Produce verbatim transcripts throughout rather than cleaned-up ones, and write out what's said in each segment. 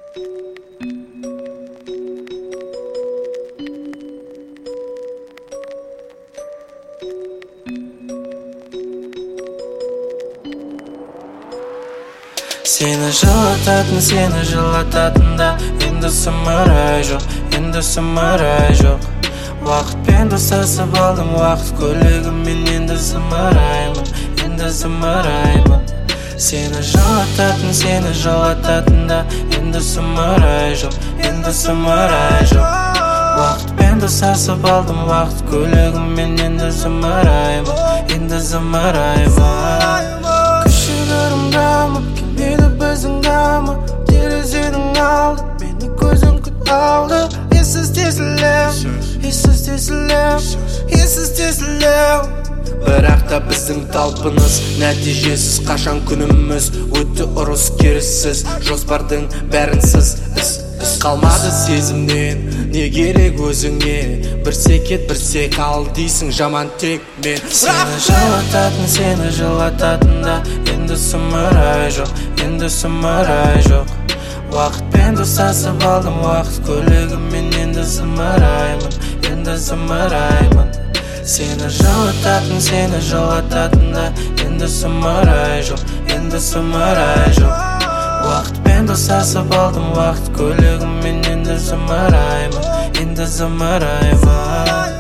Seni жылататын, seni жылататында енді сұмырай жоқ, енді сұмырай жоқ. Уақытпен достасып алдым, уақыт көлігімен енді зымыраймын, енді зымыраймын. Сені жылататын, seni жылататында енді сұмырай жоқ, енді сұмырай жоқ. Уақытпен достасып алдым, уақыт көлігімен енді зымыраймын, енді зымыраймын. Күшігірім дамып келмеді біздің дамы, терезенің алды мені көзің күт алды. Ессіз тесілем, ессіз тесілем, ессіз тесілем. Бірақ та біздің талпыныс нәтижесіз, қашан күніміз өтті ұрыс керіссіз. Жоспардың бәрінсіз іс, іс қалмады сезімнен. Не керек өзіңе, бірсе кет, бірсе қал дейсің жаман тек мен. Сені жылататын, seni жылататында енді сұмырай жоқ, енді сұмырай жоқ. Уақытпен достасып алдым, уақыт көлігімен енді зымыраймын, енді зымыраймын. Сені жылататын, seni жылататында енді сұмырай жоқ, енді сұмырай жоқ. Уақытпен достасып алдым, уақыт көлігімен енді зымыраймын, енді зымыраймын.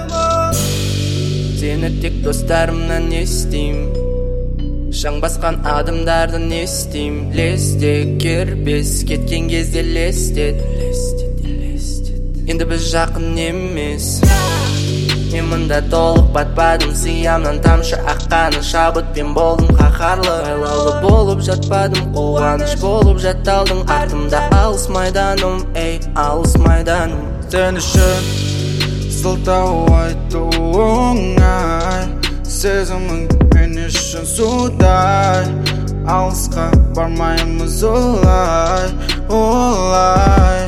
Сені тек достарымнан естейм, шаң басқан адамдарды не істейм. Лесте кербес, кеткен кезде лестет, енді біз жақын емес. Мен мұнда толық батпадым, сиямнан тамшы аққаны, шабытпен болдым қаһарлы. Айлаулы болып жатпадым, қуаныш болып жатталдың. Артымда алыс майданым, ей, алыс майданым. Сен үшін сылтау айтуың ай, сезімің мен үшін судай. Алысқа бармаймыз олай, олай.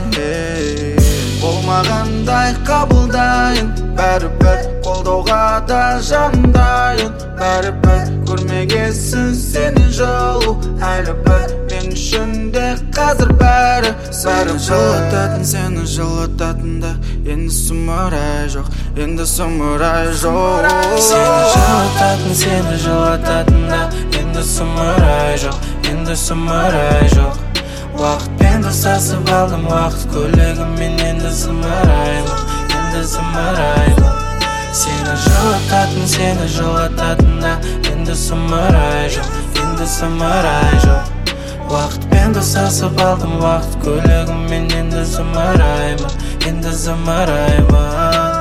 Болмағандай қабылдайын, бәрібір қолдауға да жандайын. Бәрібір көрмегесін сені жолу, әлі бір мен үшін де қазір бәрі. Сені жылататын, seni жылататында енді сұмырай жоқ, енді сұмырай жоқ. Сені жылататын, seni жылататында енді сұмырай жоқ, енді сұмырай жоқ. Уақытпен достасып алдым, уақыт көлігімен енді зымыраймын, енді зымыраймын. Сені жылататын, seni жылататында енді сұмырай жоқ, енді сұмырай жоқ. Уақытпен достасып алдым, уақыт көлігімен енді зымыраймын, енді зымыраймын.